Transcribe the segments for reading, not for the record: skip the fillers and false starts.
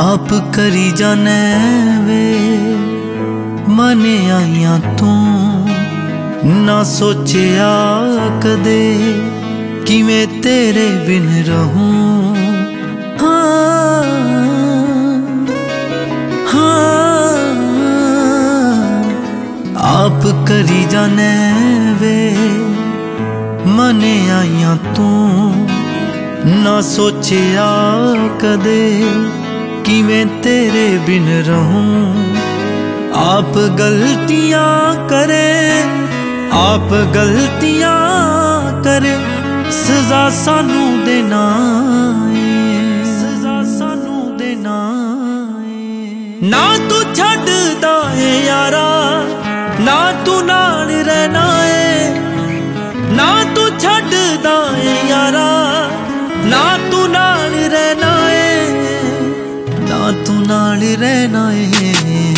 आप करी जाने वे मने आइया तू ना सोचिया कदे कि मैं तेरे बिन रहूं। हाँ, हाँ, आप करी जाने वे मने आइया तू ना सोचिया कदे कि मैं तेरे बिन रहूं। आप गलतियां करे, आप गलतियां करे, सजा सानू देना है, सजा सानू देना है। ना तू छड्डदा है यारा, ना तू नाल रहना है। ना तू छड्डदा है यारा, ना तू नाल रहना है, ना तू नाल रहना है।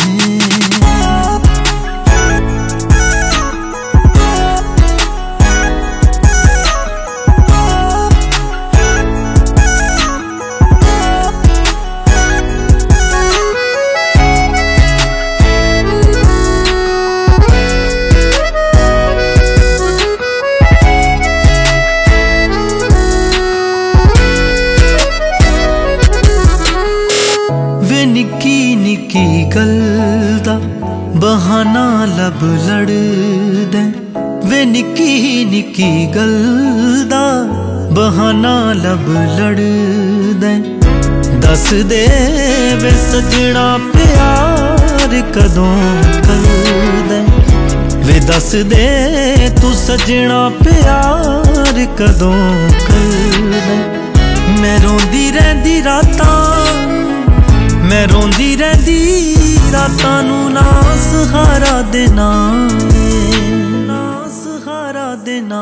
निक्की निक्की गल दा बहाना लब लड़ दे, वे निक्की निक्की गल दा बहाना लब लड़ दे। दस दे वे सजना प्यार कदों कर दे, वे दस दे तू सजना प्यार कदों कर दे। मैं रोंदी रहिंदी रातां, मैं रोंदी रहिंदी रातां नू ना सहारा देना, ना सहारा देना।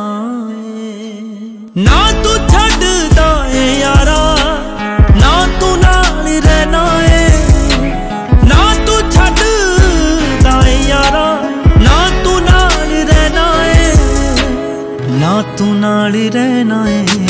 ना तू छड्डदा है यारा, ना तू नाल रहना है। ना तू छड्डदा है यारा, ना तू नाल रहना है, ना तू नाल रहना है।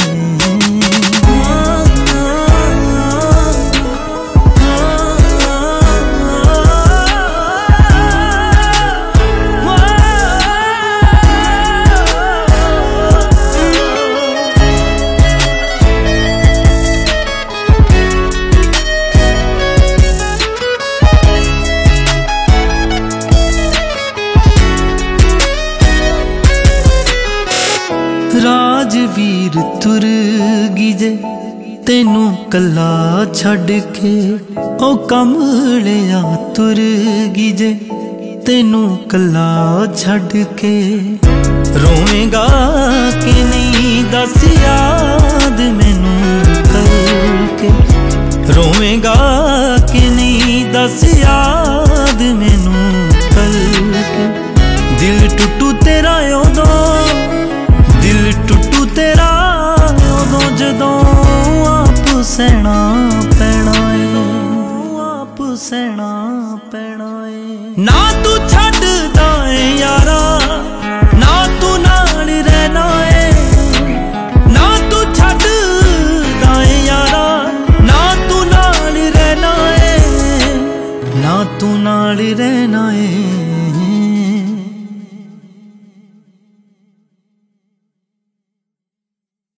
राजवीर तुर गी जे तेनू कला छड़ के, ओ कमलिया तुर गी जे तेनू कला छड़ के। रोवेगा कि नहीं दस याद मैनू करके, रोवेगा कि नहीं दस याद मैनू करके। दिल टुटू तेरा उदों, दिल टुटू तेरा उदों जदों आप सहना पैना है, आप सहना पैना है। ना तू छड्डदा है यारा, ना तू नाल रहना है। ना तू छड्डदा है यारा, ना तू नाल रहना है, ना तू नाल रहना है।